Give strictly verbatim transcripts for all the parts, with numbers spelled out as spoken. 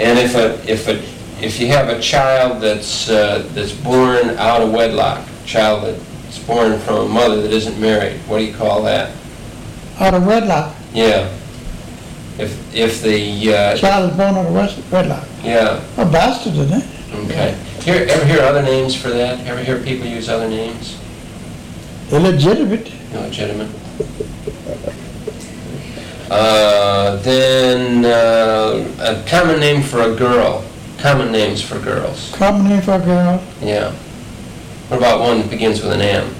And if a, if a, if you have a child that's, uh, that's born out of wedlock, a child that's born from a mother that isn't married, what do you call that? Out of wedlock. Yeah. If, if the, uh, Child is born out of wed- wedlock. yeah, A bastard, isn't it? okay. Hear, ever hear other names for that? Ever hear people use other names? Illegitimate. Illegitimate. Uh, then, uh, a common name for a girl. Common names for girls. Common name for a girl. Yeah. What about one that begins with an M?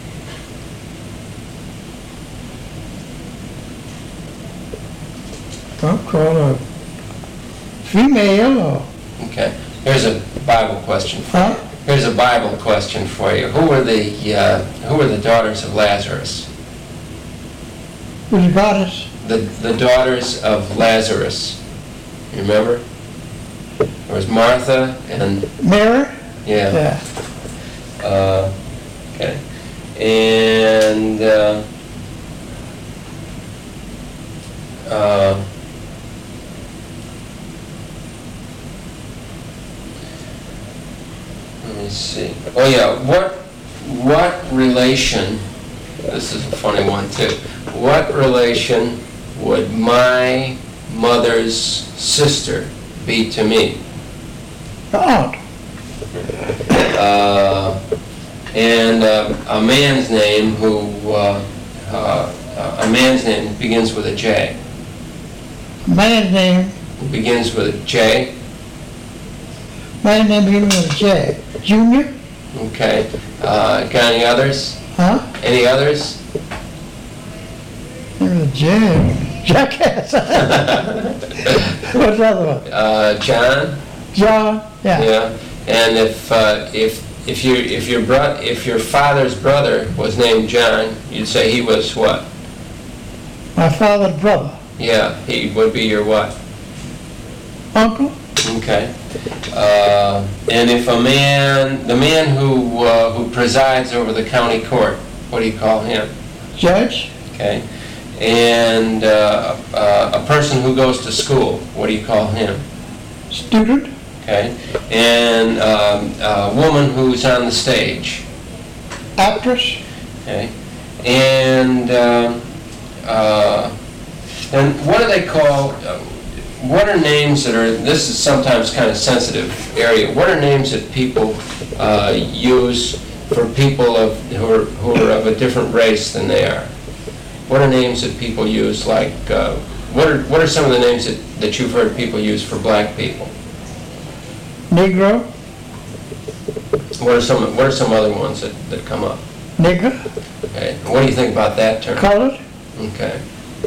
I'll call her female or, Okay. Here's a Bible question for huh? you. Here's a Bible question for you. Who were the uh, who were the daughters of Lazarus? Who's the goddess? The the daughters of Lazarus. You remember? There was Martha and Mary? yeah. Yeah. Uh, okay. And uh, uh, let me see. Oh yeah, what what relation? This is a funny one too. What relation would my mother's sister be to me? The aunt. Uh, and uh, a man's name who uh, uh, a man's name begins with a J. Man's name, Who begins with a J. man's name begins with a J. Junior? Okay. Uh, got any others? Huh? Any others? Name with a J. Jackass. What's the other one? Uh, John. John? Yeah. Yeah. And if uh, if if you if your bro if your father's brother was named John, you'd say he was what? My father's brother. Yeah, he would be your what? Uncle? Okay. Uh, and if a man, the man who uh, who presides over the county court, what do you call him? Judge? Okay. And uh, uh, a person who goes to school, what do you call him? Student? Okay. And um, a woman who's on the stage. Actress? Okay. And um, uh, and what do they call? Uh, what are names that are? This is sometimes kind of sensitive area. What are names that people uh, use for people of who are who are of a different race than they are? What are names that people use? Like uh, what are what are some of the names that, that you've heard people use for black people? Negro? What are some what are some other ones that, that come up? Nigger? Okay. What do you think about that term? Colored? Okay.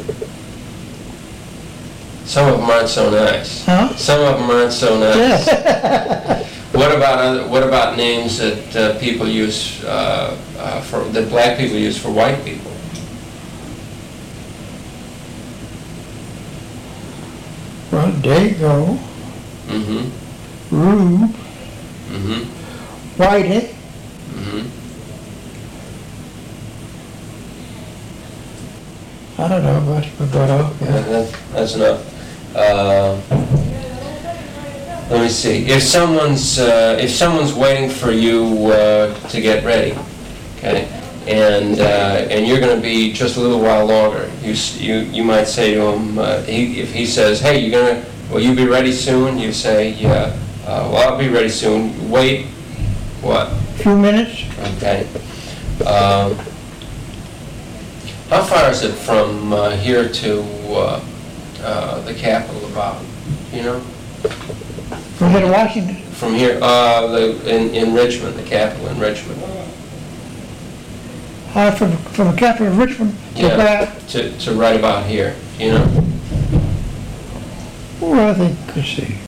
Some of them aren't so nice. Huh? Some of them aren't so nice. Yeah. What about other, what about names that uh, people use uh, uh, for that black people use for white people? Well, Dago, Mm-hmm. Rube, Mm-hmm. Whitey, Mm-hmm. I don't know much, but okay. That, that's enough. Uh, let me see. If someone's uh, if someone's waiting for you uh, to get ready, okay, and uh, and you're going to be just a little while longer, you s- you you might say to him, uh, he, if he says, "Hey, you're gonna, will you be ready soon?" You say, "Yeah." Uh, well, I'll be ready soon. Wait. What? Few minutes? Okay. Um, how far is it from uh, here to uh, uh, the Capitol about? You know? From here to Washington? From here, uh, the, in, in Richmond, the Capitol in Richmond. Uh, from, from the capital of Richmond to Yeah, there? to, to right about here, you know? Well, I think, let's see.